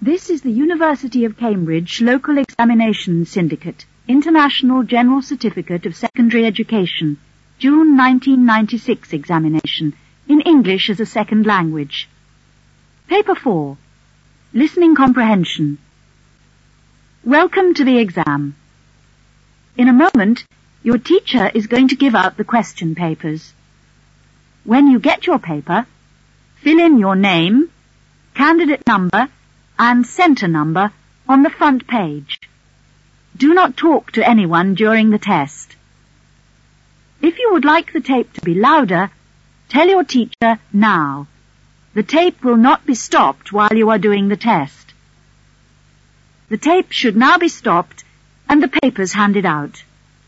This is the University of Cambridge Local Examination Syndicate, International General Certificate of Secondary Education, June 1996 examination, in English as a second language. Paper 4, Listening Comprehension. Welcome to the exam. In a moment, your teacher is going to give out the question papers. When you get your paper, fill in your name, candidate number, and centre number on the front page. Do not talk to anyone during the test. If you would like the tape to be louder, tell your teacher now. The tape will not be stopped while you are doing the test. The tape should now be stopped and the papers handed out.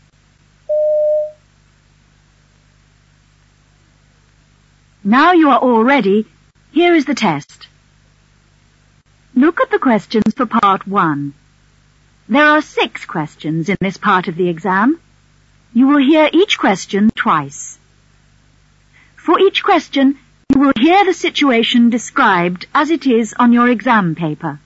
Now you are all ready. Here is the test. Look at the questions for part 1. There are 6 questions in this part of the exam. You will hear each question twice. For each question, you will hear the situation described as it is on your exam paper.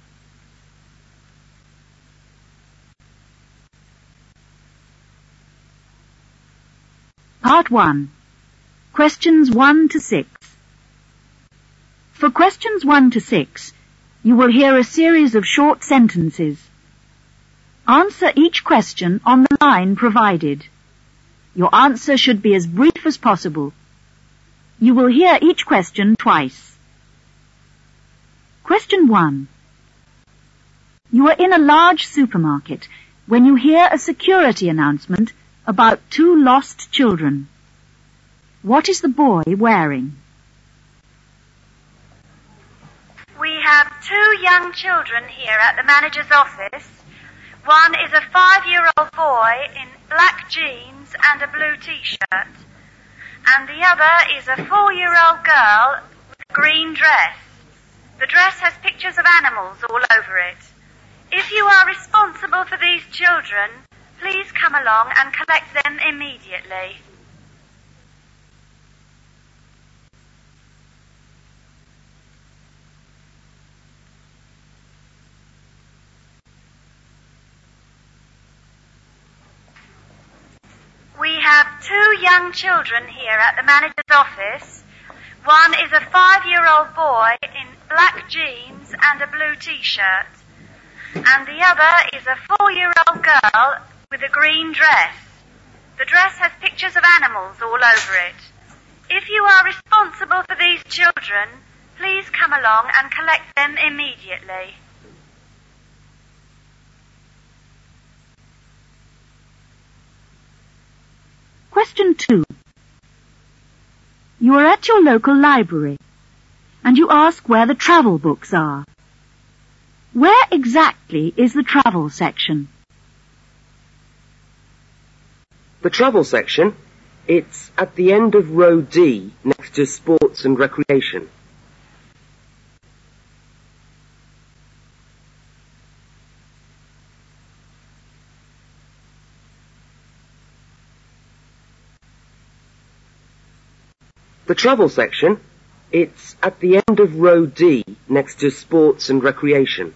Part 1. Questions 1 to 6. For questions 1 to 6, you will hear a series of short sentences. Answer each question on the line provided. Your answer should be as brief as possible. You will hear each question twice. Question 1. You are in a large supermarket when you hear a security announcement about 2 lost children. What is the boy wearing? We have 2 young children here at the manager's office. One is a 5-year-old boy in black jeans and a blue t-shirt. And the other is a 4-year-old girl with a green dress. The dress has pictures of animals all over it. If you are responsible for these children, please come along and collect them immediately. We have 2 young children here at the manager's office. One is a 5-year-old boy in black jeans and a blue t-shirt. And the other is a 4-year-old girl with a green dress. The dress has pictures of animals all over it. If you are responsible for these children, please come along and collect them immediately. Question 2. You are at your local library and you ask where the travel books are. Where exactly is the travel section? The travel section? It's at the end of row D, next to sports and recreation. The travel section? It's at the end of row D, next to sports and recreation.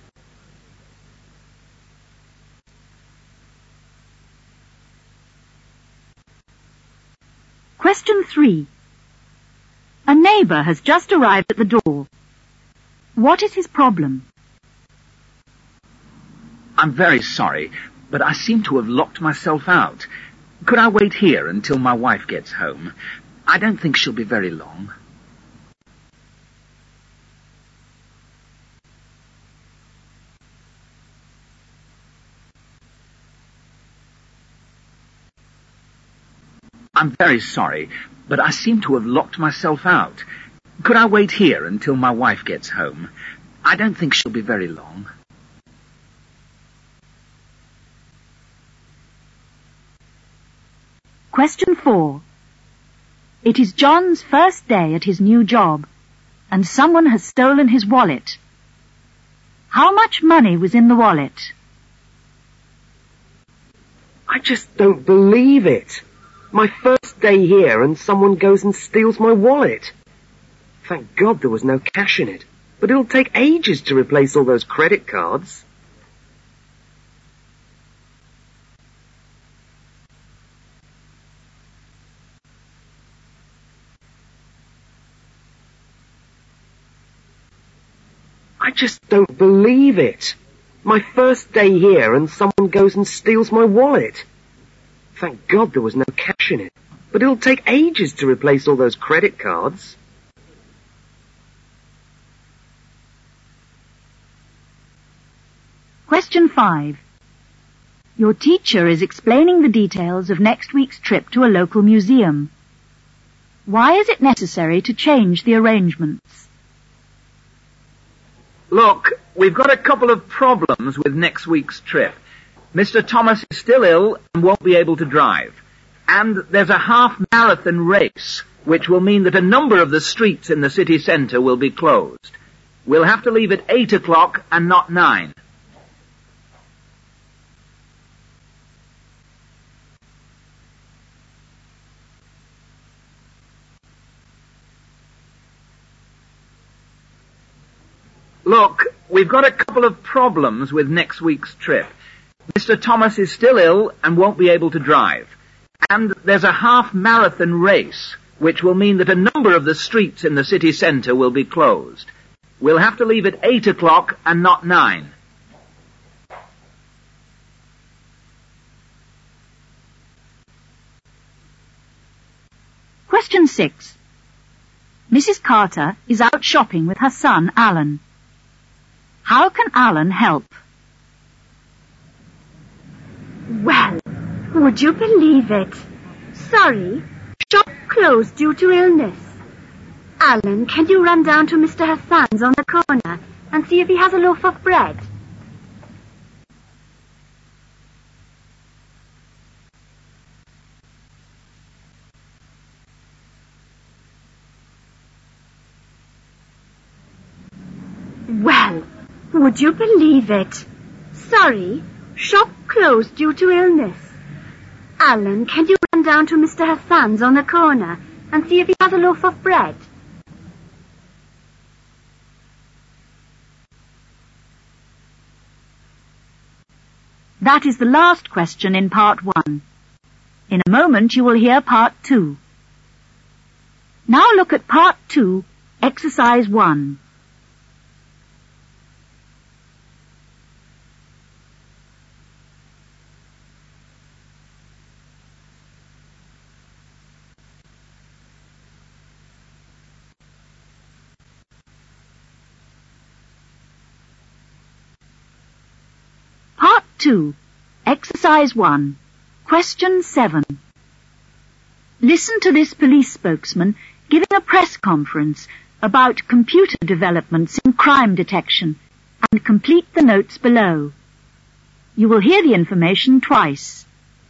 Question 3. A neighbour has just arrived at the door. What is his problem? I'm very sorry, but I seem to have locked myself out. Could I wait here until my wife gets home? I don't think she'll be very long. I'm very sorry, but I seem to have locked myself out. Could I wait here until my wife gets home? I don't think she'll be very long. Question 4. It is John's first day at his new job, and someone has stolen his wallet. How much money was in the wallet? I just don't believe it. My first day here and someone goes and steals my wallet. Thank God there was no cash in it. but it'll take ages to replace all those credit cards. I just don't believe it. My first day here and someone goes and steals my wallet. Thank God there was no cash in it. But it'll take ages to replace all those credit cards. Question 5. Your teacher is explaining the details of next week's trip to a local museum. Why is it necessary to change the arrangements? Look, we've got a couple of problems with next week's trip. Mr. Thomas is still ill and won't be able to drive. And there's a half-marathon race, which will mean that a number of the streets in the city centre will be closed. We'll have to leave at 8 o'clock and not 9. Look, we've got a couple of problems with next week's trip. Mr. Thomas is still ill and won't be able to drive. And there's a half-marathon race, which will mean that a number of the streets in the city centre will be closed. We'll have to leave at 8 o'clock and not 9. Question 6. Mrs. Carter is out shopping with her son, Alan. How can Alan help? Well, would you believe it? Sorry, shop closed due to illness. Alan, can you run down to Mr. Hassan's on the corner and see if he has a loaf of bread? Well, would you believe it? Sorry, shop closed due to illness. Alan, can you run down to Mr. Hassan's on the corner and see if he has a loaf of bread? That is the last question in part 1. In a moment you will hear part 2. Now look at part 2, exercise 1. Part 2, Exercise 1, Question 7. Listen to this police spokesman giving a press conference about computer developments in crime detection and complete the notes below. You will hear the information twice.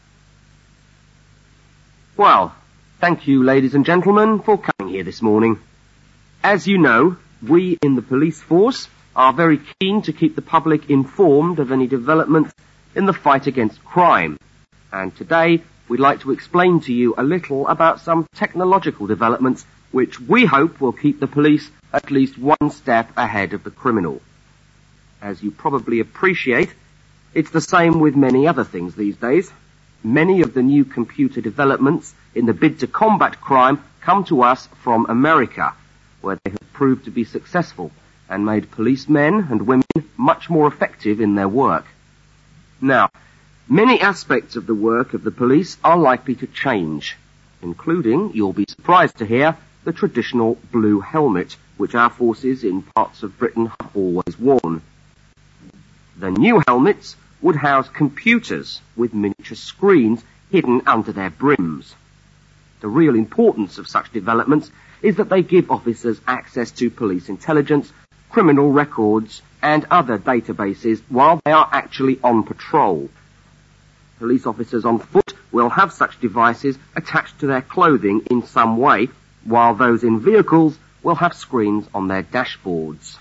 Well, thank you, ladies and gentlemen, for coming here this morning. As you know, we in the police force are very keen to keep the public informed of any developments in the fight against crime. And today, we'd like to explain to you a little about some technological developments which we hope will keep the police at least one step ahead of the criminal. As you probably appreciate, it's the same with many other things these days. Many of the new computer developments in the bid to combat crime come to us from America, where they have proved to be successful and made policemen and women much more effective in their work. Now, many aspects of the work of the police are likely to change, including, you'll be surprised to hear, the traditional blue helmet, which our forces in parts of Britain have always worn. The new helmets would house computers with miniature screens hidden under their brims. The real importance of such developments is that they give officers access to police intelligence, criminal records, and other databases while they are actually on patrol. Police officers on foot will have such devices attached to their clothing in some way, while those in vehicles will have screens on their dashboards.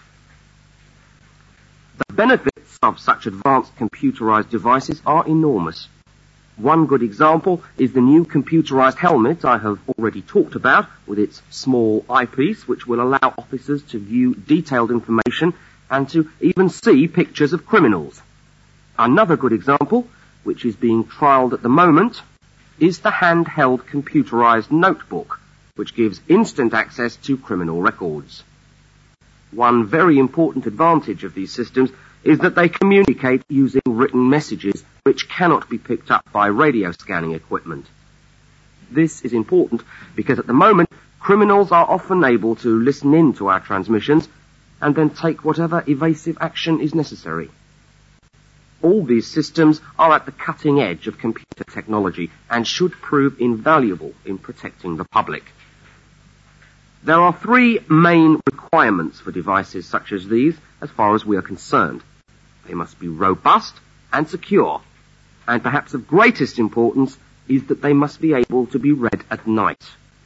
The benefits of such advanced computerized devices are enormous. One good example is the new computerized helmet I have already talked about, with its small eyepiece, which will allow officers to view detailed information and to even see pictures of criminals. Another good example, which is being trialled at the moment, is the handheld computerized notebook, which gives instant access to criminal records. One very important advantage of these systems is that they communicate using written messages which cannot be picked up by radio scanning equipment. This is important because at the moment criminals are often able to listen in to our transmissions and then take whatever evasive action is necessary. All these systems are at the cutting edge of computer technology and should prove invaluable in protecting the public. There are three main requirements for devices such as these as far as we are concerned. They must be robust and secure, and perhaps of greatest importance is that they must be able to be read at night.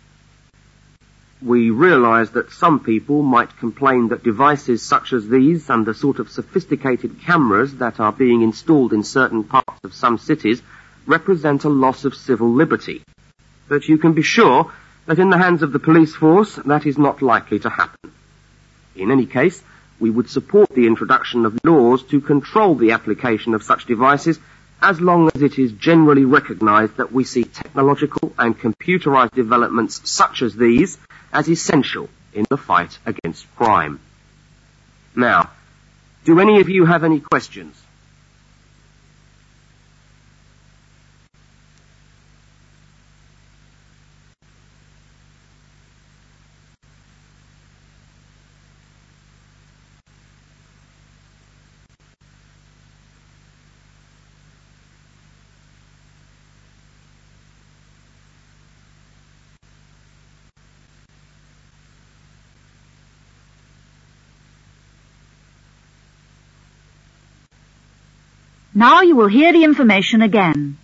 We realise that some people might complain that devices such as these and the sort of sophisticated cameras that are being installed in certain parts of some cities represent a loss of civil liberty. But you can be sure that in the hands of the police force that is not likely to happen. In any case, we would support the introduction of laws to control the application of such devices as long as it is generally recognised that we see technological and computerised developments such as these as essential in the fight against crime. Now, do any of you have any questions? Now you will hear the information again.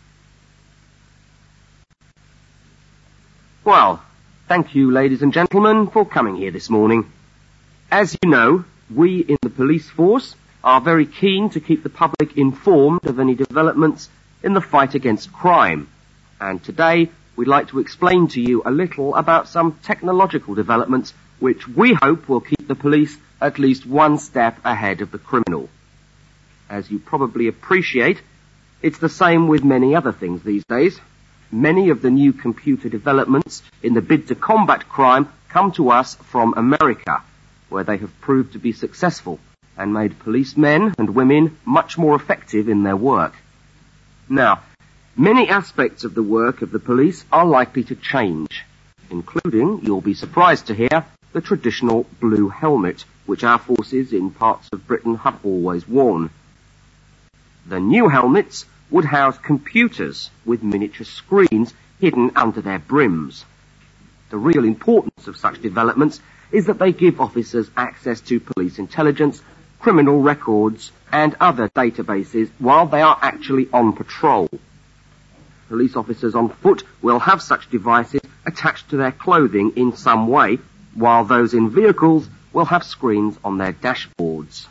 Well, thank you, ladies and gentlemen, for coming here this morning. As you know, we in the police force are very keen to keep the public informed of any developments in the fight against crime. And today, we'd like to explain to you a little about some technological developments which we hope will keep the police at least one step ahead of the criminal. As you probably appreciate, it's the same with many other things these days. Many of the new computer developments in the bid to combat crime come to us from America, where they have proved to be successful and made policemen and women much more effective in their work. Now, many aspects of the work of the police are likely to change, including, you'll be surprised to hear, the traditional blue helmet, which our forces in parts of Britain have always worn. The new helmets would house computers with miniature screens hidden under their brims. The real importance of such developments is that they give officers access to police intelligence, criminal records, and other databases while they are actually on patrol. Police officers on foot will have such devices attached to their clothing in some way, while those in vehicles will have screens on their dashboards.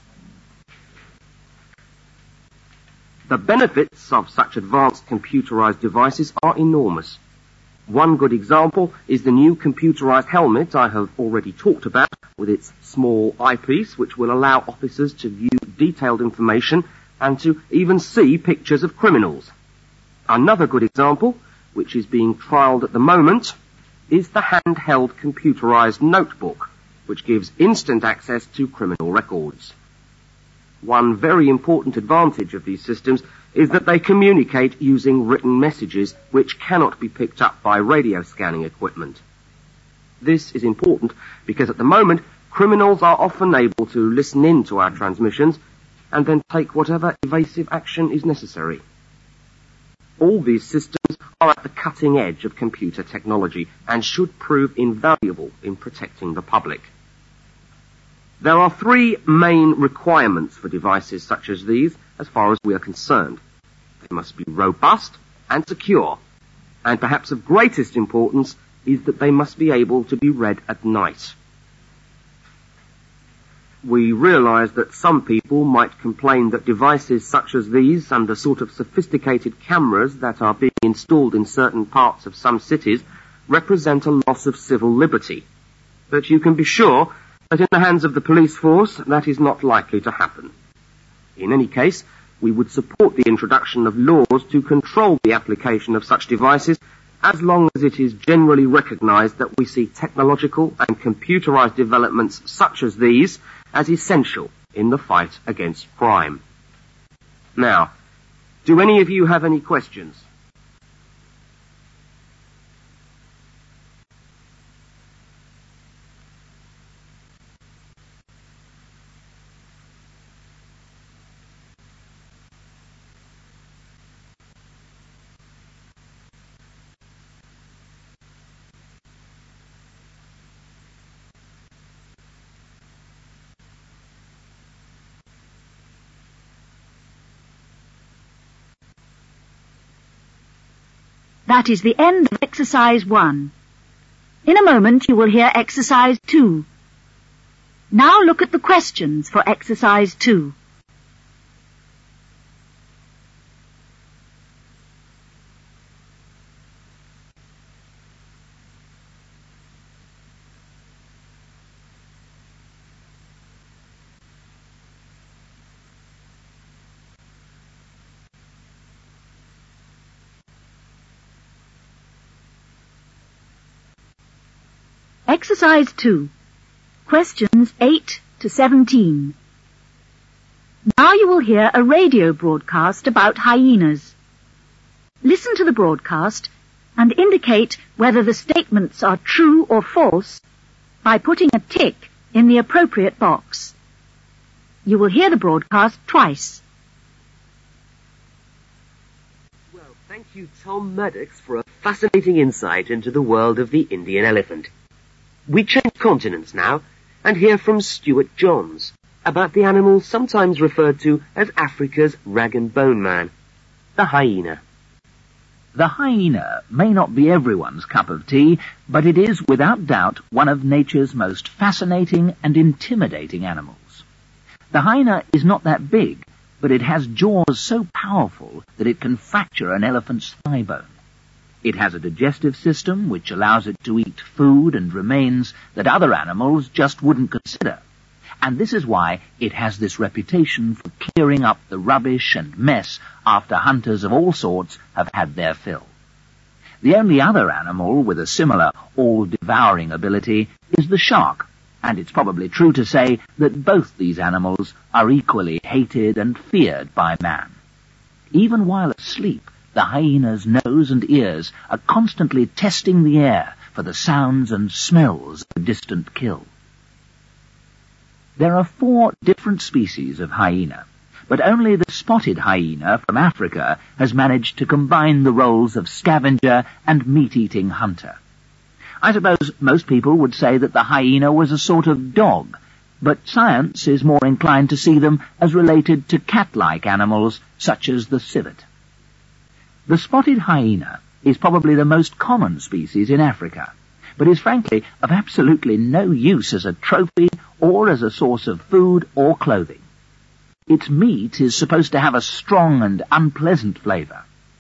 The benefits of such advanced computerized devices are enormous. One good example is the new computerized helmet I have already talked about, with its small eyepiece which will allow officers to view detailed information and to even see pictures of criminals. Another good example, which is being trialled at the moment, is the handheld computerized notebook, which gives instant access to criminal records. One very important advantage of these systems is that they communicate using written messages which cannot be picked up by radio scanning equipment. This is important because at the moment criminals are often able to listen in to our transmissions and then take whatever evasive action is necessary. All these systems are at the cutting edge of computer technology and should prove invaluable in protecting the public. There are three main requirements for devices such as these as far as we are concerned. They must be robust and secure, and perhaps of greatest importance is that they must be able to be read at night. we realise that some people might complain that devices such as these and the sort of sophisticated cameras that are being installed in certain parts of some cities represent a loss of civil liberty. But you can be sure that in the hands of the police force that is not likely to happen. In any case, we would support the introduction of laws to control the application of such devices as long as it is generally recognised that we see technological and computerised developments such as these as essential in the fight against crime. Now, do any of you have any questions? That is the end of exercise 1. In a moment you will hear exercise 2. Now look at the questions for exercise 2. Exercise 2. Questions 8 to 17. Now you will hear a radio broadcast about hyenas. Listen to the broadcast and indicate whether the statements are true or false by putting a tick in the appropriate box. You will hear the broadcast twice. Well, thank you, Tom Maddox, for a fascinating insight into the world of the Indian elephant. We change continents now and hear from Stuart Johns about the animal sometimes referred to as Africa's rag and bone man, the hyena. The hyena may not be everyone's cup of tea, but it is without doubt one of nature's most fascinating and intimidating animals. The hyena is not that big, but it has jaws so powerful that it can fracture an elephant's thigh bone. It has a digestive system which allows it to eat food and remains that other animals just wouldn't consider. And this is why it has this reputation for clearing up the rubbish and mess after hunters of all sorts have had their fill. The only other animal with a similar all-devouring ability is the shark, and it's probably true to say that both these animals are equally hated and feared by man. Even while asleep, the hyena's nose and ears are constantly testing the air for the sounds and smells of a distant kill. There are 4 different species of hyena, but only the spotted hyena from Africa has managed to combine the roles of scavenger and meat-eating hunter. I suppose most people would say that the hyena was a sort of dog, but science is more inclined to see them as related to cat-like animals such as the civet. The spotted hyena is probably the most common species in Africa, but is frankly of absolutely no use as a trophy or as a source of food or clothing. Its meat is supposed to have a strong and unpleasant flavour.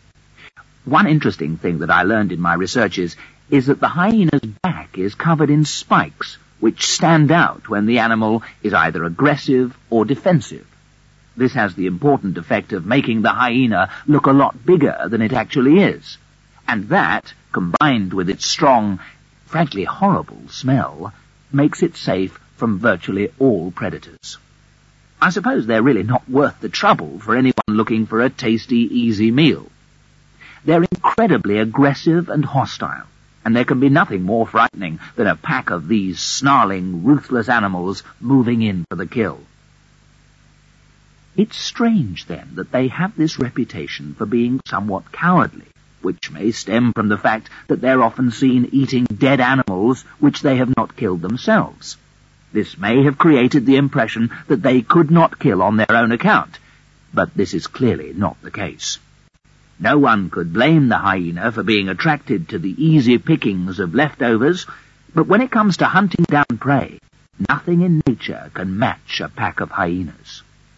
One interesting thing that I learned in my researches is that the hyena's back is covered in spikes, which stand out when the animal is either aggressive or defensive. This has the important effect of making the hyena look a lot bigger than it actually is. And that, combined with its strong, frankly horrible smell, makes it safe from virtually all predators. I suppose they're really not worth the trouble for anyone looking for a tasty, easy meal. They're incredibly aggressive and hostile, and there can be nothing more frightening than a pack of these snarling, ruthless animals moving in for the kill. It's strange, then, that they have this reputation for being somewhat cowardly, which may stem from the fact that they're often seen eating dead animals which they have not killed themselves. This may have created the impression that they could not kill on their own account, but this is clearly not the case. No one could blame the hyena for being attracted to the easy pickings of leftovers, but when it comes to hunting down prey, Nothing in nature can match a pack of hyenas.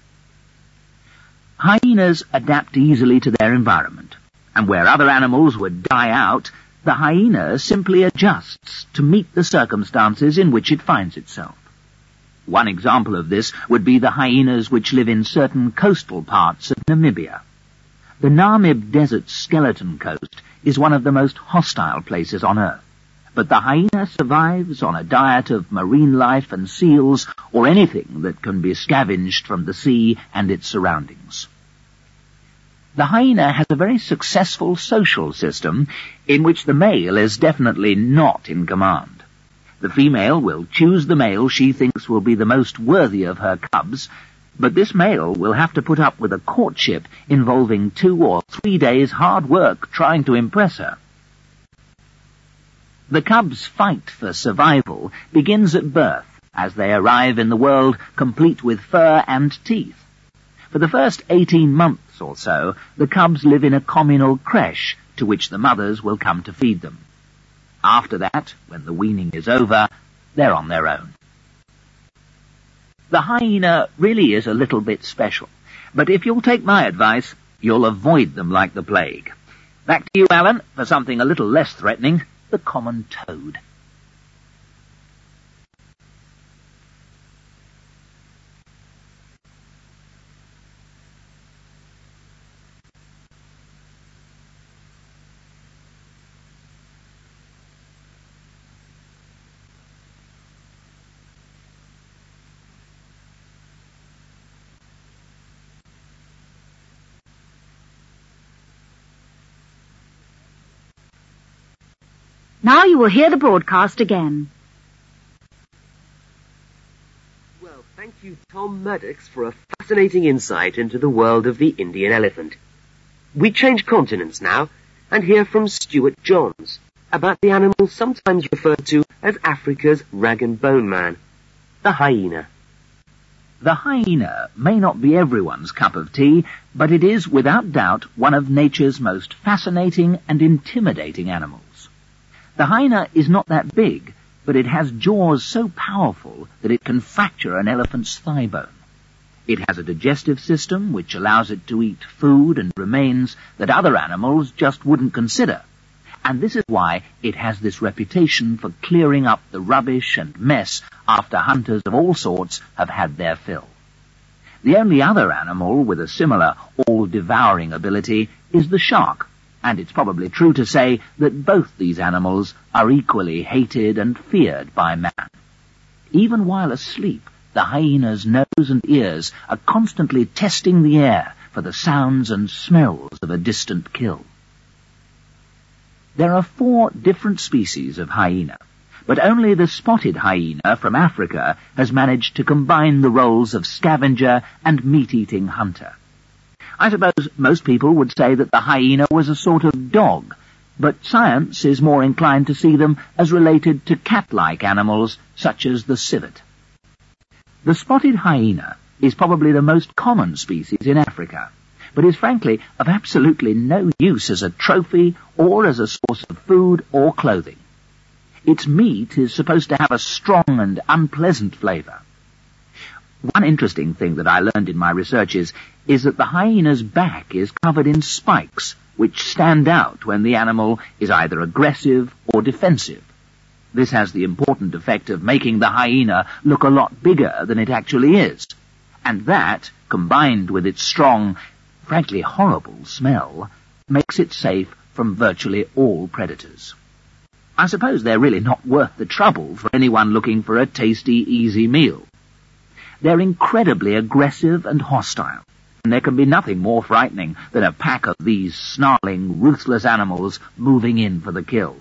Hyenas adapt easily to their environment, and where other animals would die out, the hyena simply adjusts to meet the circumstances in which it finds itself. One example of this would be the hyenas which live in certain coastal parts of Namibia. The Namib Desert Skeleton Coast is one of the most hostile places on Earth, but the hyena survives on a diet of marine life and seals, or anything that can be scavenged from the sea and its surroundings. The hyena has a very successful social system in which the male is definitely not in command. The female will choose the male she thinks will be the most worthy of her cubs, but this male will have to put up with a courtship involving 2 or 3 days' hard work trying to impress her. The cubs' fight for survival begins at birth, as they arrive in the world complete with fur and teeth. For the first 18 months or so, the cubs live in a communal creche to which the mothers will come to feed them. After that, when the weaning is over, they're on their own. The hyena really is a little bit special, but if you'll take my advice, you'll avoid them like the plague. Back to you, Alan, for something a little less threatening, the common toad. Now you will hear the broadcast again. Well, thank you, Tom Maddox, for a fascinating insight into the world of the Indian elephant. We change continents now and hear from Stuart Johns about the animal sometimes referred to as Africa's rag and bone man, the hyena. The hyena may not be everyone's cup of tea, but it is without doubt one of nature's most fascinating and intimidating animals. The hyena is not that big, but it has jaws so powerful that it can fracture an elephant's thigh bone. It has a digestive system which allows it to eat food and remains that other animals just wouldn't consider. And this is why it has this reputation for clearing up the rubbish and mess after hunters of all sorts have had their fill. The only other animal with a similar all-devouring ability is the shark, and it's probably true to say that both these animals are equally hated and feared by man. Even while asleep, the hyena's nose and ears are constantly testing the air for the sounds and smells of a distant kill. There are 4 different species of hyena, but only the spotted hyena from Africa has managed to combine the roles of scavenger and meat-eating hunter. I suppose most people would say that the hyena was a sort of dog, but science is more inclined to see them as related to cat-like animals such as the civet. The spotted hyena is probably the most common species in Africa, but is frankly of absolutely no use as a trophy or as a source of food or clothing. Its meat is supposed to have a strong and unpleasant flavour. One interesting thing that I learned in my researches is that the hyena's back is covered in spikes, which stand out when the animal is either aggressive or defensive. This has the important effect of making the hyena look a lot bigger than it actually is, and that, combined with its strong, frankly horrible smell, makes it safe from virtually all predators. I suppose they're really not worth the trouble for anyone looking for a tasty, easy meal. They're incredibly aggressive and hostile, and there can be nothing more frightening than a pack of these snarling, ruthless animals moving in for the kill.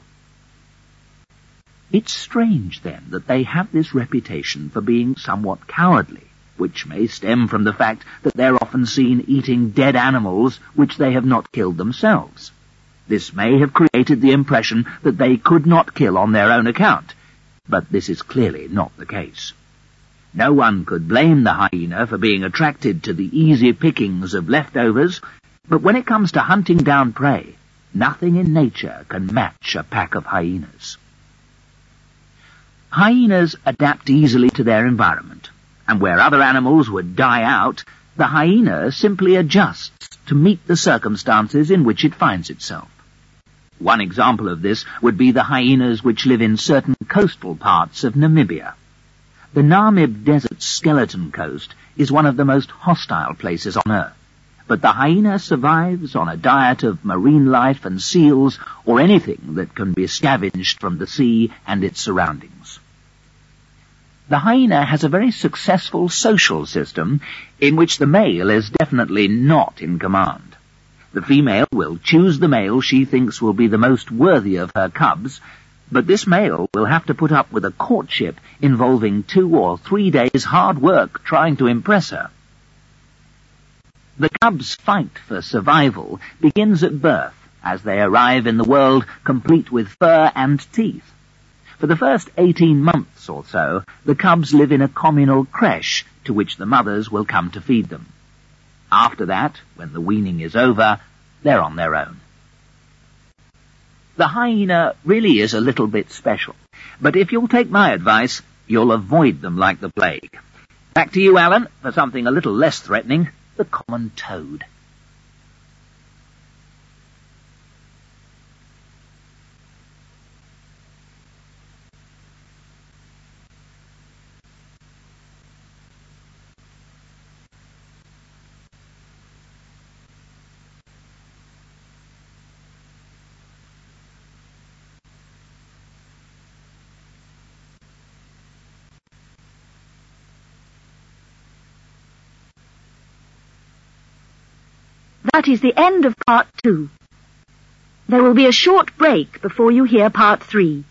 It's strange, then, that they have this reputation for being somewhat cowardly, which may stem from the fact that they're often seen eating dead animals which they have not killed themselves. This may have created the impression that they could not kill on their own account, but this is clearly not the case. No one could blame the hyena for being attracted to the easy pickings of leftovers, but when it comes to hunting down prey, nothing in nature can match a pack of hyenas. Hyenas adapt easily to their environment, and where other animals would die out, the hyena simply adjusts to meet the circumstances in which it finds itself. One example of this would be the hyenas which live in certain coastal parts of Namibia. The Namib Desert Skeleton Coast is one of the most hostile places on Earth, but the hyena survives on a diet of marine life and seals or anything that can be scavenged from the sea and its surroundings. The hyena has a very successful social system in which the male is definitely not in command. The female will choose the male she thinks will be the most worthy of her cubs, but this male will have to put up with a courtship involving 2 or 3 days' hard work trying to impress her. The cubs' fight for survival begins at birth, as they arrive in the world complete with fur and teeth. For the first 18 months or so, the cubs live in a communal creche to which the mothers will come to feed them. After that, when the weaning is over, they're on their own. The hyena really is a little bit special, but if you'll take my advice, you'll avoid them like the plague. Back to you, Alan, for something a little less threatening, the common toad. That is the end of part 2. There will be a short break before you hear part 3.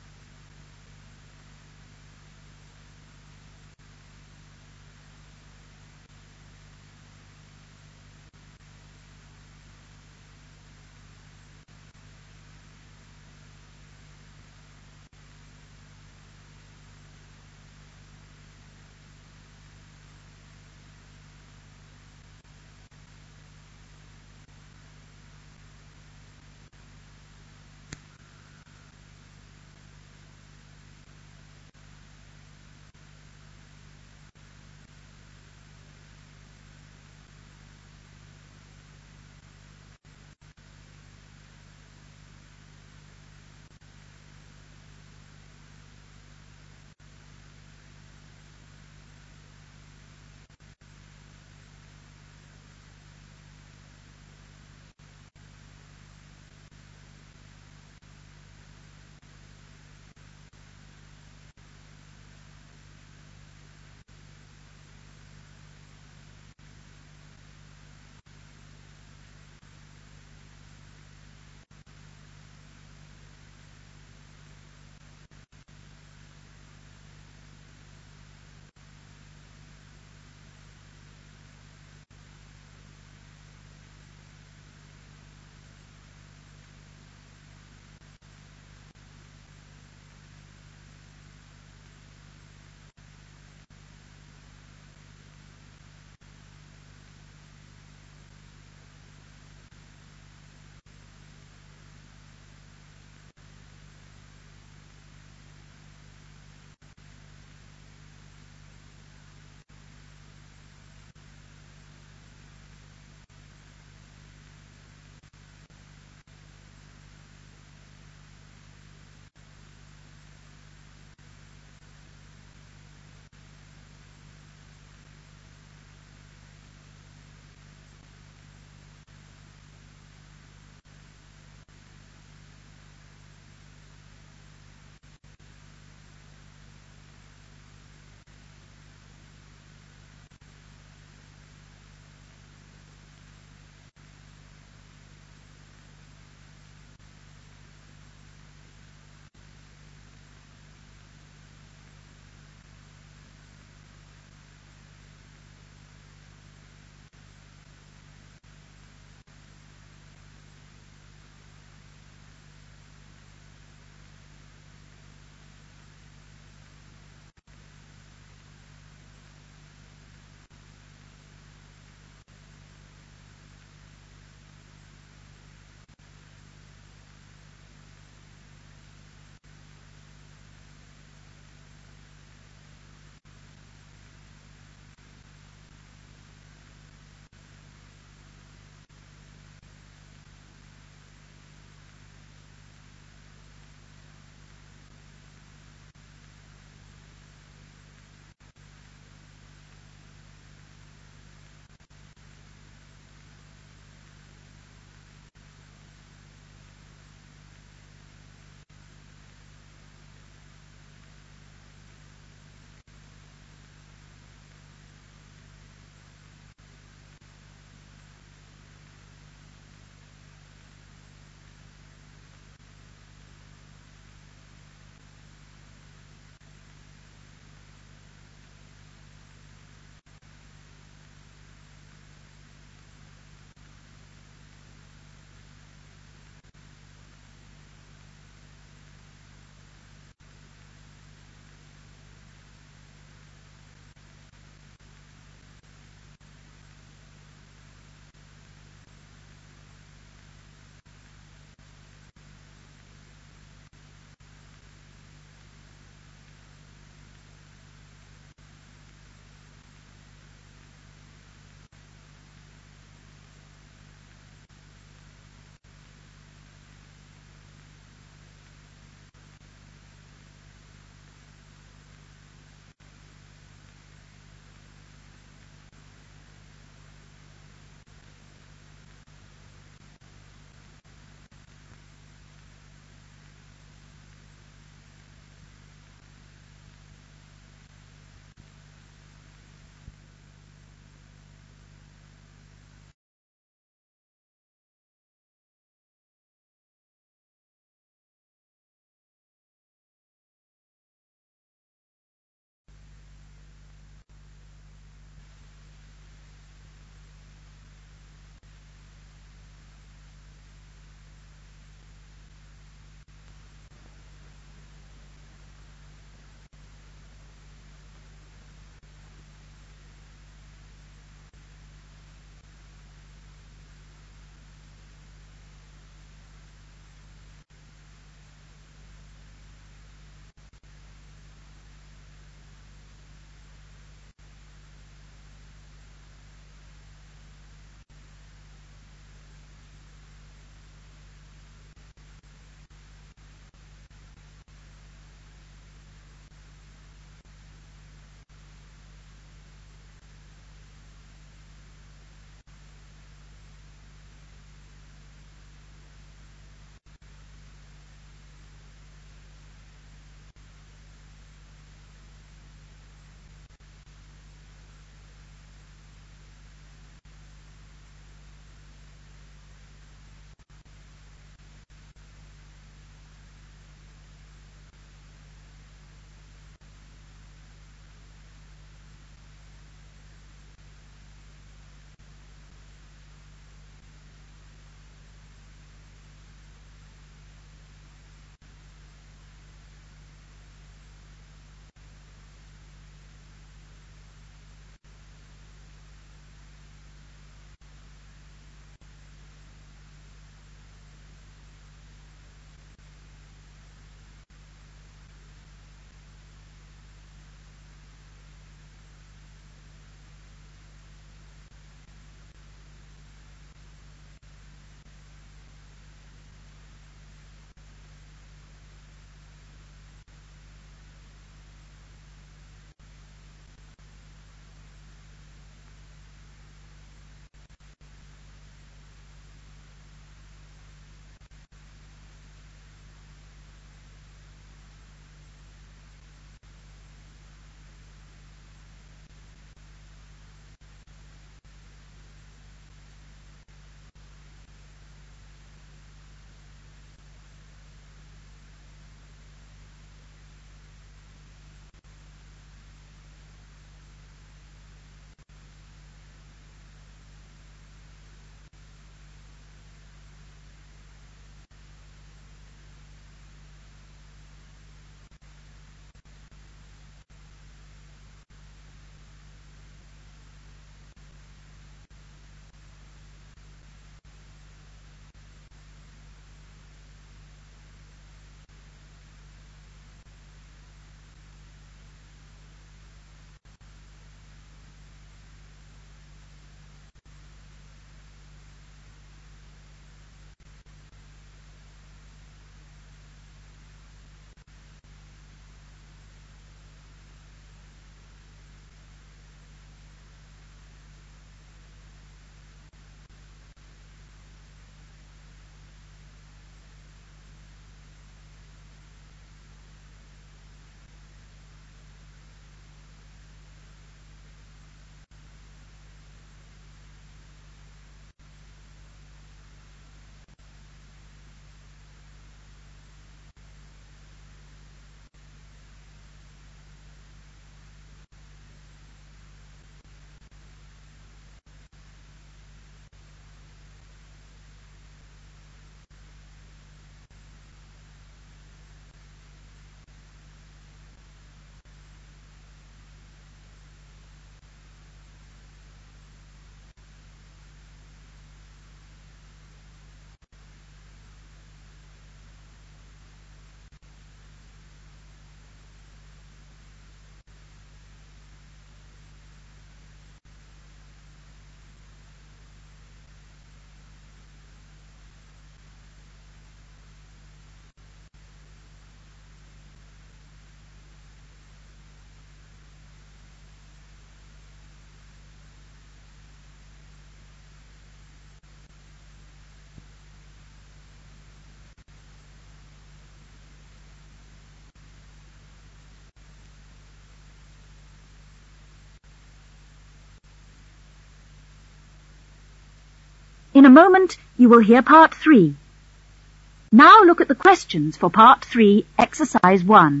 In a moment, you will hear Part 3. Now look at the questions for Part 3, Exercise 1.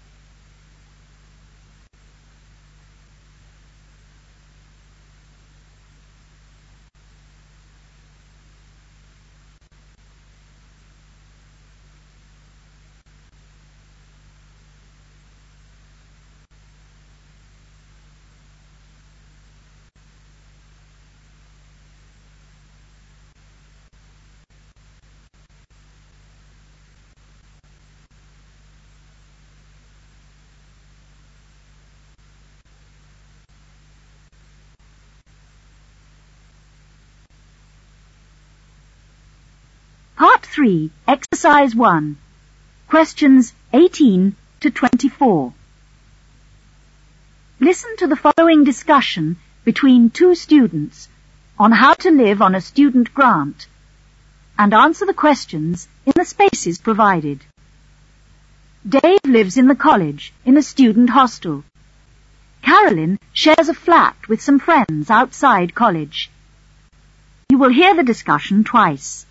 Part 3, Exercise 1. Questions 18 to 24. Listen to the following discussion between two students on how to live on a student grant and answer the questions in the spaces provided. Dave lives in the college in a student hostel. Carolyn shares a flat with some friends outside college. You will hear the discussion twice.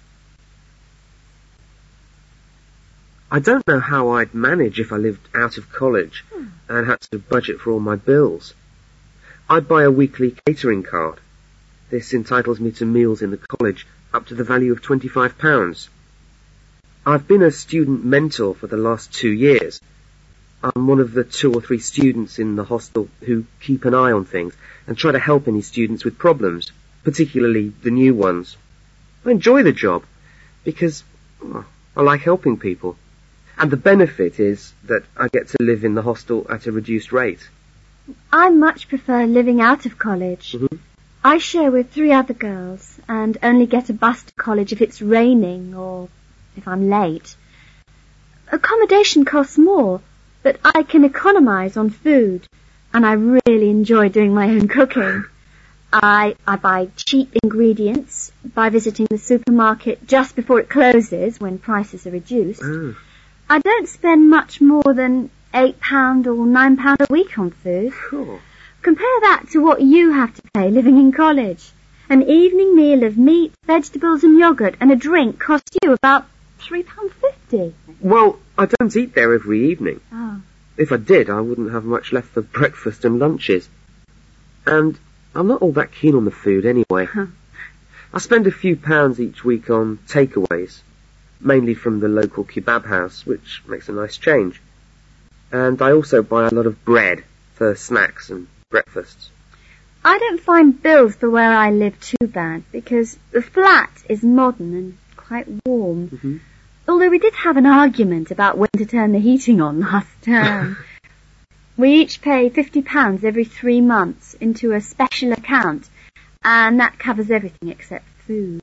I don't know how I'd manage if I lived out of college and had to budget for all my bills. I'd buy a weekly catering card. This entitles me to meals in the college up to the value of £25. I've been a student mentor for the last 2 years. I'm one of the 2 or 3 students in the hostel who keep an eye on things and try to help any students with problems, particularly the new ones. I enjoy the job because I like helping people. And the benefit is that I get to live in the hostel at a reduced rate. I much prefer living out of college. I share with 3 other girls and only get a bus to college if it's raining or if I'm late. Accommodation costs more, but I can economise on food, and I really enjoy doing my own cooking. I buy cheap ingredients by visiting the supermarket just before it closes when prices are reduced. I don't spend much more than £8 or £9 a week on food. Cool. Compare that to what you have to pay living in college. An evening meal of meat, vegetables and yoghurt and a drink costs you about £3.50. Well, I don't eat there every evening. Oh. If I did, I wouldn't have much left for breakfast and lunches. And I'm not all that keen on the food anyway. I spend a few pounds each week on takeaways, mainly from the local kebab house, which makes a nice change. And I also buy a lot of bread for snacks and breakfasts. I don't find bills for where I live too bad, because the flat is modern and quite warm. Although we did have an argument about when to turn the heating on last term. We each pay £50 every 3 months into a special account, and that covers everything except food.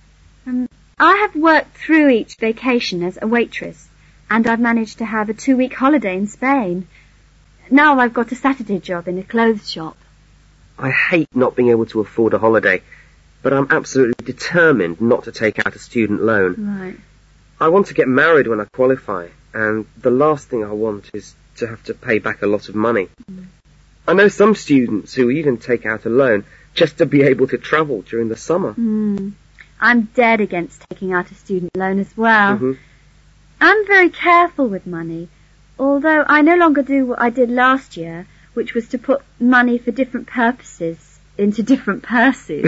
I have worked through each vacation as a waitress, and I've managed to have a 2-week holiday in Spain. Now I've got a Saturday job in a clothes shop. I hate not being able to afford a holiday, but I'm absolutely determined not to take out a student loan. Right. I want to get married when I qualify, and the last thing I want is to have to pay back a lot of money. I know some students who even take out a loan just to be able to travel during the summer. I'm dead against taking out a student loan as well. I'm very careful with money, although I no longer do what I did last year, which was to put money for different purposes into different purses.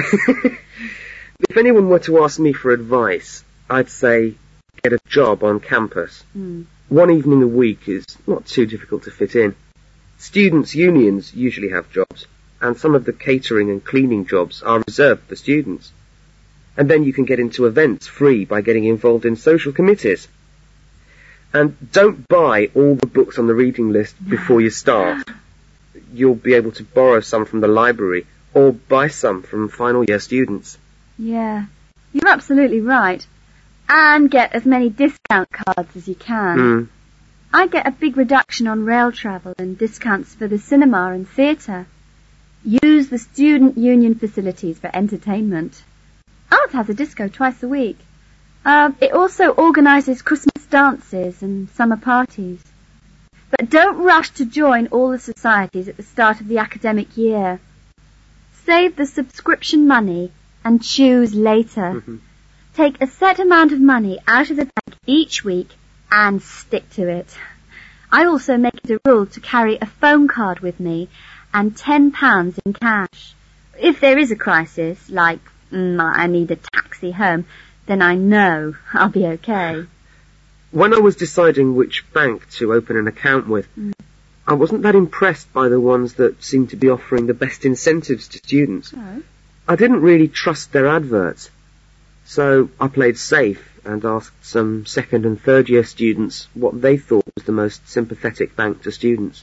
If anyone were to ask me for advice, I'd say get a job on campus. 1 evening a week is not too difficult to fit in. Students' unions usually have jobs, and some of the catering and cleaning jobs are reserved for students. And then you can get into events free by getting involved in social committees. And don't buy all the books on the reading list before you start. You'll be able to borrow some from the library or buy some from final year students. Yeah, you're absolutely right. And get as many discount cards as you can. I get a big reduction on rail travel and discounts for the cinema and theatre. Use the student union facilities for entertainment. Ours has a disco twice a week. It also organises Christmas dances and summer parties. But don't rush to join all the societies at the start of the academic year. Save the subscription money and choose later. Take a set amount of money out of the bank each week and stick to it. I also make it a rule to carry a phone card with me and £10 in cash. If there is a crisis, like I need a taxi home, then I know I'll be okay. When I was deciding which bank to open an account with, I wasn't that impressed by the ones that seemed to be offering the best incentives to students. Oh. I didn't really trust their adverts, so I played safe and asked some second and third year students what they thought was the most sympathetic bank to students.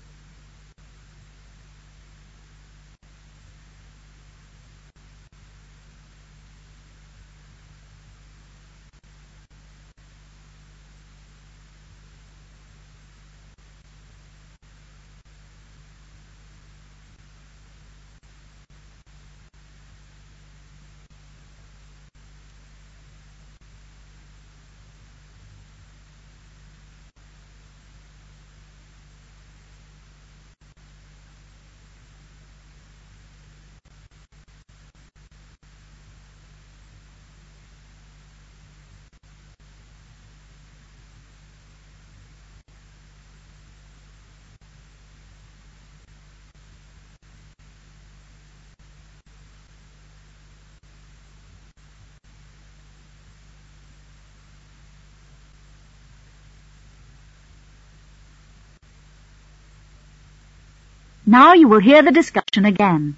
Now you will hear the discussion again.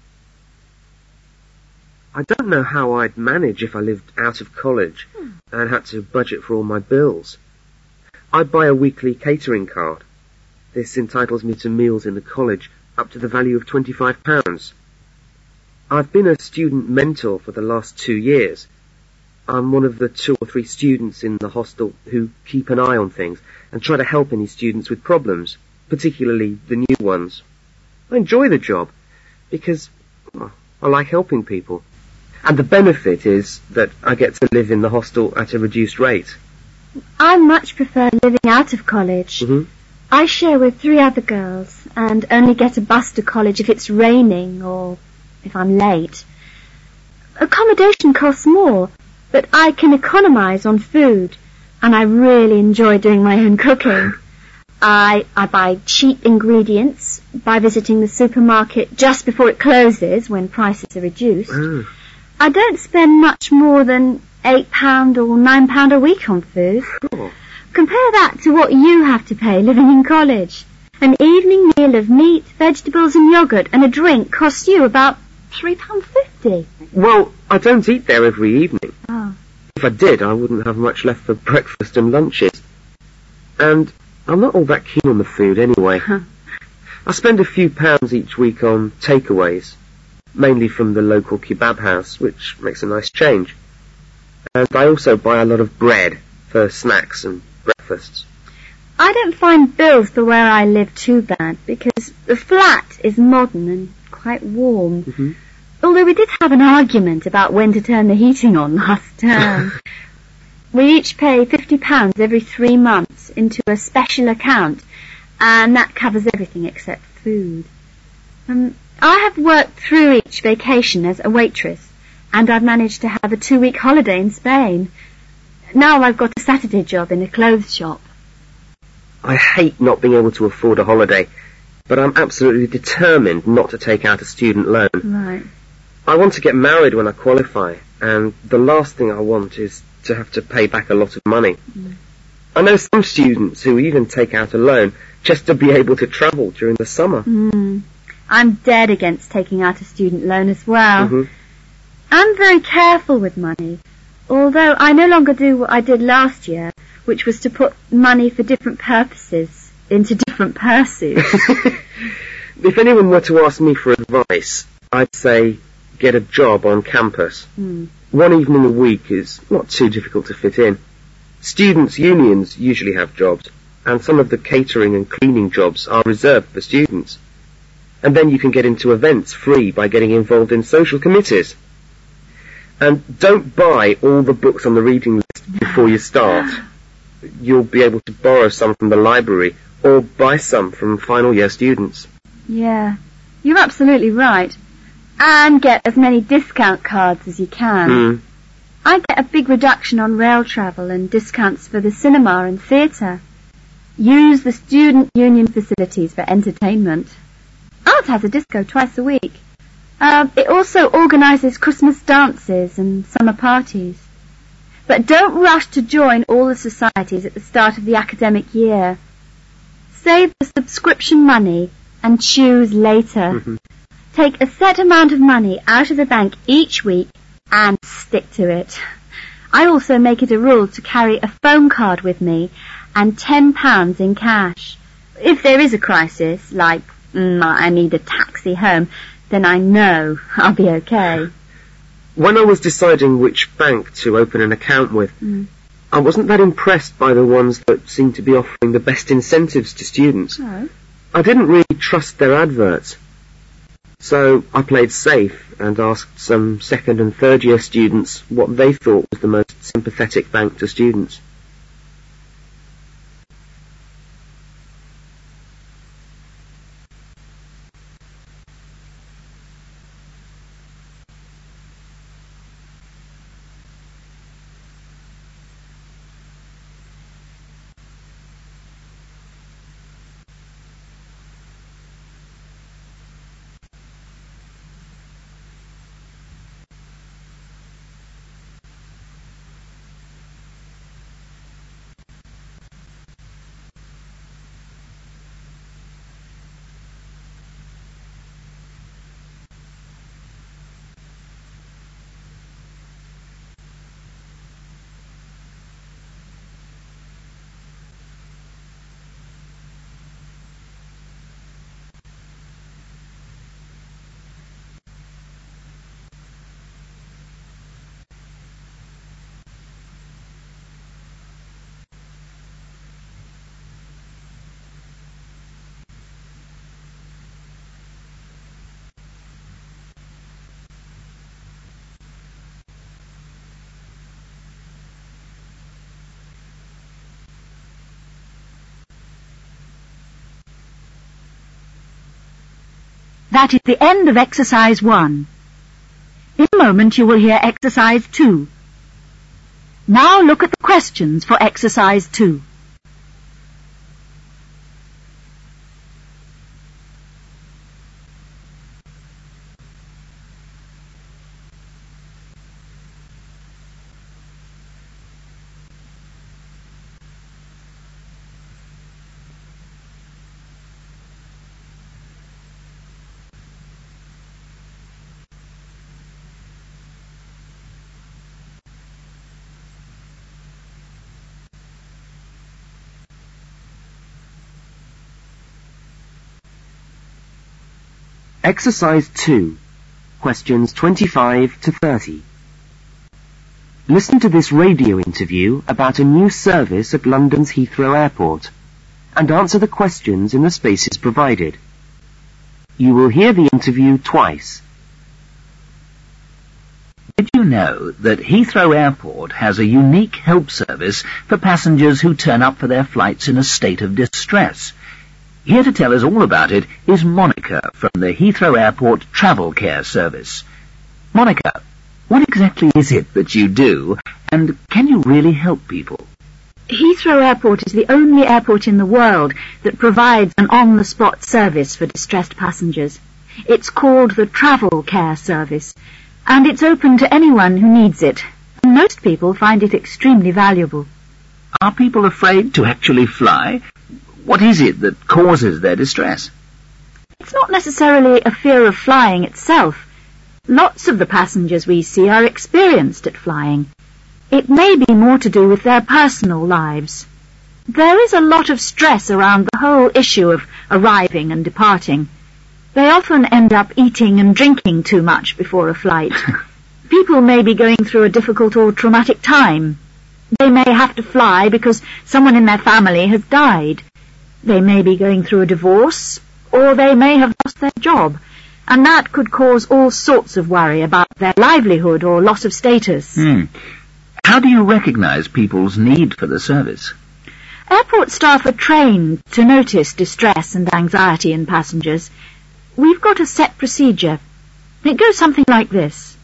I don't know how I'd manage if I lived out of college and had to budget for all my bills. I'd buy a weekly catering card. This entitles me to meals in the college up to the value of £25. I've been a student mentor for the last 2 years. I'm one of the 2 or 3 students in the hostel who keep an eye on things and try to help any students with problems, particularly the new ones. I enjoy the job because I like helping people. And the benefit is that I get to live in the hostel at a reduced rate. I much prefer living out of college. I share with 3 other girls and only get a bus to college if it's raining or if I'm late. Accommodation costs more, but I can economise on food, and I really enjoy doing my own cooking. I buy cheap ingredients by visiting the supermarket just before it closes when prices are reduced. I don't spend much more than £8 or £9 a week on food. Compare that to what you have to pay living in college. An evening meal of meat, vegetables and yoghurt and a drink costs you about £3.50. Well, I don't eat there every evening. Oh. If I did, I wouldn't have much left for breakfast and lunches. And I'm not all that keen on the food anyway. I spend a few pounds each week on takeaways, mainly from the local kebab house, which makes a nice change. And I also buy a lot of bread for snacks and breakfasts. I don't find bills for where I live too bad because the flat is modern and quite warm. Although we did have an argument about when to turn the heating on last term. We each pay £50 every 3 months into a special account, and that covers everything except food. I have worked through each vacation as a waitress, and I've managed to have a 2-week holiday in Spain. Now I've got a Saturday job in a clothes shop. I hate not being able to afford a holiday, but I'm absolutely determined not to take out a student loan. Right. I want to get married when I qualify, and the last thing I want is to have to pay back a lot of money. I know some students who even take out a loan just to be able to travel during the summer. I'm dead against taking out a student loan as well. I'm very careful with money, although I no longer do what I did last year, which was to put money for different purposes into different purses. If anyone were to ask me for advice, I'd say get a job on campus. 1 evening a week is not too difficult to fit in. Students' unions usually have jobs, and some of the catering and cleaning jobs are reserved for students. And then you can get into events free by getting involved in social committees. And don't buy all the books on the reading list before you start. You'll be able to borrow some from the library or buy some from final year students. Yeah, you're absolutely right. And get as many discount cards as you can. I get a big reduction on rail travel and discounts for the cinema and theatre. Use the student union facilities for entertainment. Ours has a disco twice a week. It also organises Christmas dances and summer parties. But don't rush to join all the societies at the start of the academic year. Save the subscription money and choose later. Take a set amount of money out of the bank each week and stick to it. I also make it a rule to carry a phone card with me and £10 in cash. If there is a crisis, like I need a taxi home, then I know I'll be okay. When I was deciding which bank to open an account with, I wasn't that impressed by the ones that seemed to be offering the best incentives to students. Oh. I didn't really trust their adverts. So I played safe and asked some second and third year students what they thought was the most sympathetic bank to students. That is the end of exercise 1. In a moment you will hear exercise 2. Now look at the questions for exercise 2. Exercise 2, questions 25 to 30. Listen to this radio interview about a new service at London's Heathrow Airport and answer the questions in the spaces provided. You will hear the interview twice. Did you know that Heathrow Airport has a unique help service for passengers who turn up for their flights in a state of distress? Here to tell us all about it is Monica from the Heathrow Airport Travel Care Service. Monica, what exactly is it that you do, and can you really help people? Heathrow Airport is the only airport in the world that provides an on-the-spot service for distressed passengers. It's called the Travel Care Service, and it's open to anyone who needs it. And most people find it extremely valuable. Are people afraid to actually fly? What is it that causes their distress? It's not necessarily a fear of flying itself. Lots of the passengers we see are experienced at flying. It may be more to do with their personal lives. There is a lot of stress around the whole issue of arriving and departing. They often end up eating and drinking too much before a flight. People may be going through a difficult or traumatic time. They may have to fly because someone in their family has died. They may be going through a divorce, or they may have lost their job, and that could cause all sorts of worry about their livelihood or loss of status. How do you recognize people's need for the service? Airport staff are trained to notice distress and anxiety in passengers. We've got a set procedure. It goes something like this.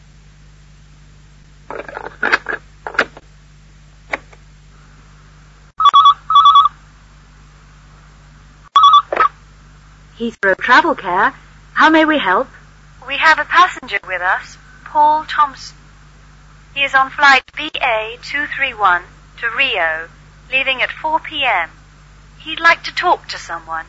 Heathrow Travel Care. How may we help? We have a passenger with us, Paul Thompson. He is on flight BA231 to Rio, leaving at 4 p.m. He'd like to talk to someone.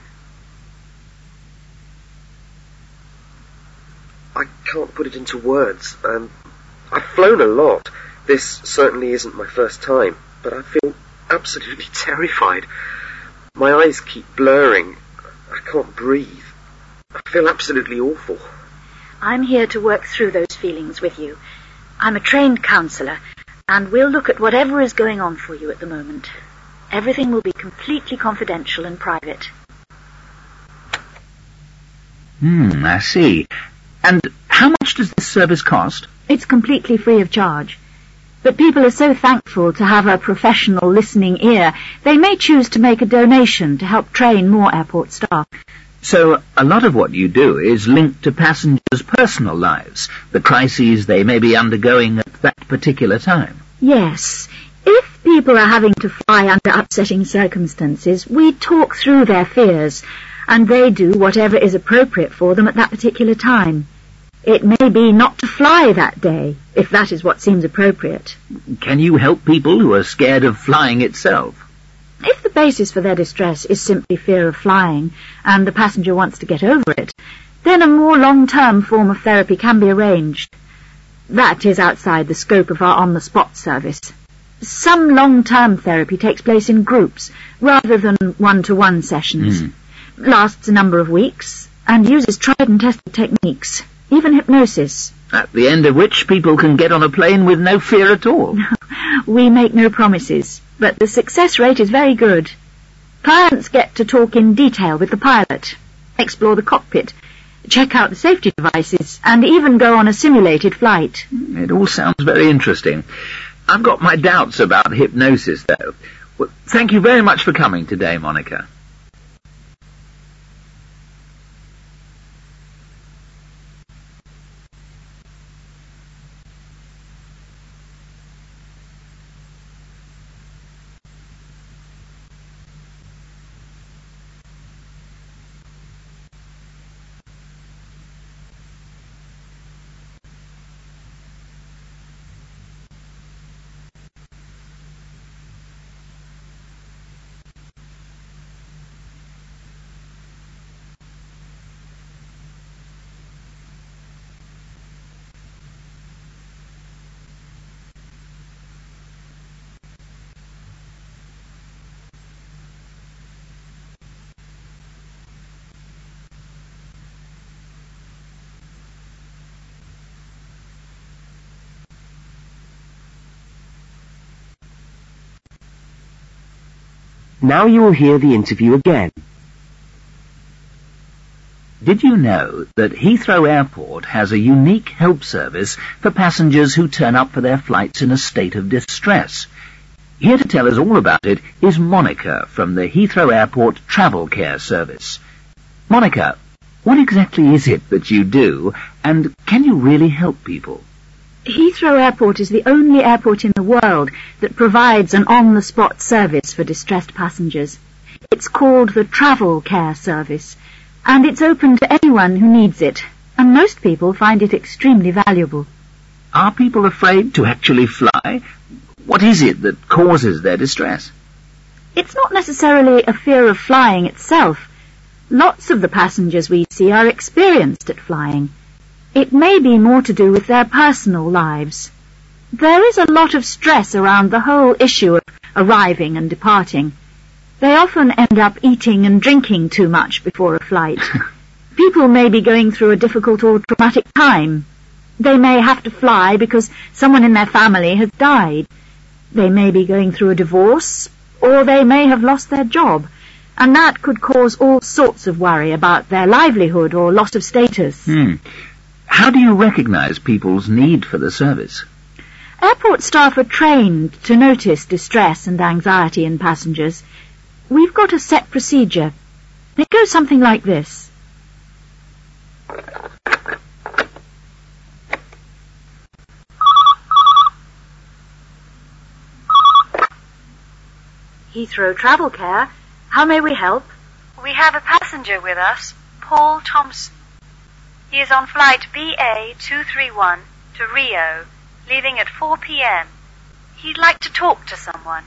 I can't put it into words. I've flown a lot. This certainly isn't my first time, but I feel absolutely terrified. My eyes keep blurring. I can't breathe. I feel absolutely awful. I'm here to work through those feelings with you. I'm a trained counsellor, and we'll look at whatever is going on for you at the moment. Everything will be completely confidential and private. I see. And how much does this service cost? It's completely free of charge. But people are so thankful to have a professional listening ear, they may choose to make a donation to help train more airport staff. So a lot of what you do is linked to passengers' personal lives, the crises they may be undergoing at that particular time. Yes. If people are having to fly under upsetting circumstances, we talk through their fears, and they do whatever is appropriate for them at that particular time. It may be not to fly that day, if that is what seems appropriate. Can you help people who are scared of flying itself? If the basis for their distress is simply fear of flying, and the passenger wants to get over it, then a more long-term form of therapy can be arranged. That is outside the scope of our on-the-spot service. Some long-term therapy takes place in groups, rather than one-to-one sessions. Lasts a number of weeks, and uses tried and tested techniques, even hypnosis. At the end of which people can get on a plane with no fear at all. We make no promises, but the success rate is very good. Clients get to talk in detail with the pilot, explore the cockpit, check out the safety devices, and even go on a simulated flight. It all sounds very interesting. I've got my doubts about hypnosis, though. Well, thank you very much for coming today, Monica. Now you will hear the interview again. Did you know that Heathrow Airport has a unique help service for passengers who turn up for their flights in a state of distress? Here to tell us all about it is Monica from the Heathrow Airport Travel Care Service. Monica, what exactly is it that you do, and can you really help people? Heathrow Airport is the only airport in the world that provides an on-the-spot service for distressed passengers. It's called the Travel Care Service, and it's open to anyone who needs it, and most people find it extremely valuable. Are people afraid to actually fly? What is it that causes their distress? It's not necessarily a fear of flying itself. Lots of the passengers we see are experienced at flying. It may be more to do with their personal lives. There is a lot of stress around the whole issue of arriving and departing. They often end up eating and drinking too much before a flight. People may be going through a difficult or traumatic time. They may have to fly because someone in their family has died. They may be going through a divorce, or they may have lost their job, and that could cause all sorts of worry about their livelihood or loss of status. How do you recognize people's need for the service? Airport staff are trained to notice distress and anxiety in passengers. We've got a set procedure. It goes something like this. Heathrow Travel Care. How may we help? We have a passenger with us, Paul Thompson. He is on flight BA231 to Rio, leaving at 4 p.m. He'd like to talk to someone.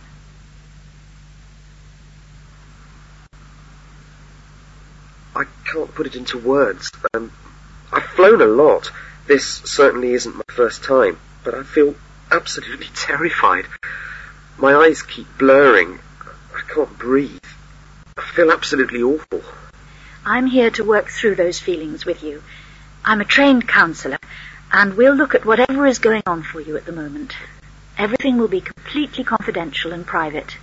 I can't put it into words. I've flown a lot. This certainly isn't my first time, but I feel absolutely terrified. My eyes keep blurring. I can't breathe. I feel absolutely awful. I'm here to work through those feelings with you. I'm a trained counsellor, and we'll look at whatever is going on for you at the moment. Everything will be completely confidential and private.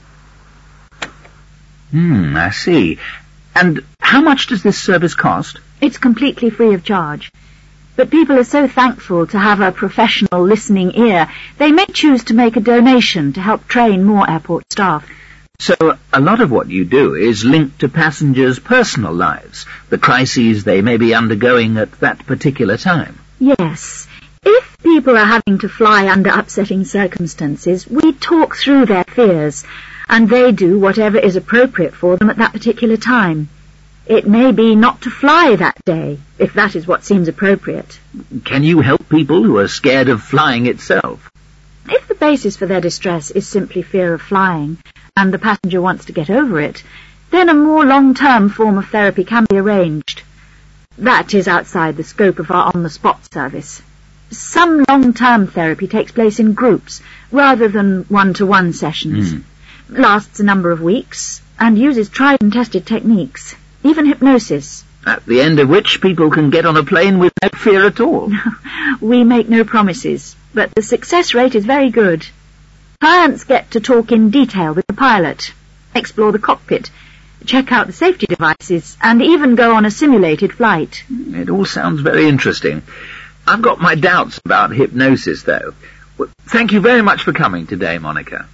I see. And how much does this service cost? It's completely free of charge. But people are so thankful to have a professional listening ear, they may choose to make a donation to help train more airport staff. So a lot of what you do is linked to passengers' personal lives, the crises they may be undergoing at that particular time. Yes. If people are having to fly under upsetting circumstances, we talk through their fears, and they do whatever is appropriate for them at that particular time. It may be not to fly that day, if that is what seems appropriate. Can you help people who are scared of flying itself? If the basis for their distress is simply fear of flying, and the passenger wants to get over it, then a more long-term form of therapy can be arranged. That is outside the scope of our on-the-spot service. Some long-term therapy takes place in groups, rather than one-to-one sessions. Lasts a number of weeks, and uses tried and tested techniques, even hypnosis. At the end of which people can get on a plane with no fear at all. We make no promises, but the success rate is very good. Clients get to talk in detail with the pilot, explore the cockpit, check out the safety devices, and even go on a simulated flight. It all sounds very interesting. I've got my doubts about hypnosis, though. Well, thank you very much for coming today, Monica.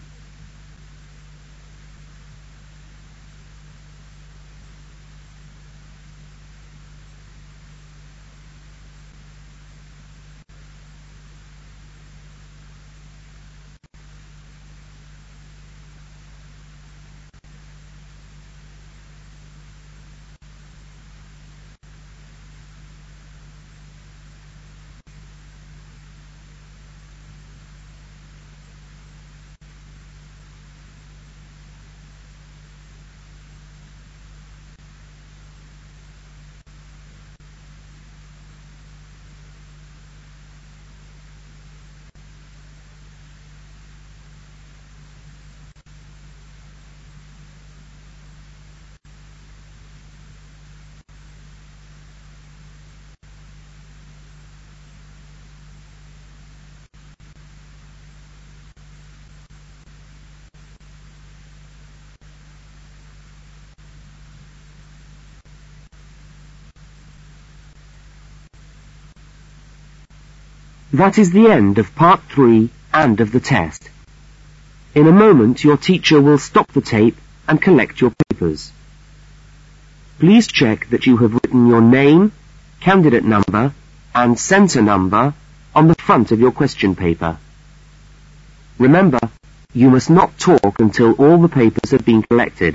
That is the end of part 3 and of the test. In a moment your teacher will stop the tape and collect your papers. Please check that you have written your name, candidate number and centre number on the front of your question paper. Remember, you must not talk until all the papers have been collected.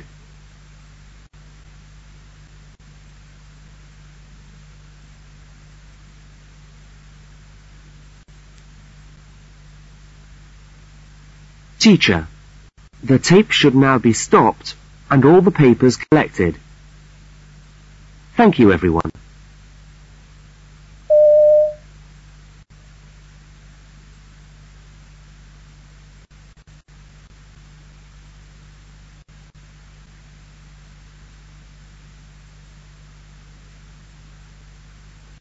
Teacher, the tape should now be stopped and all the papers collected. Thank you, everyone.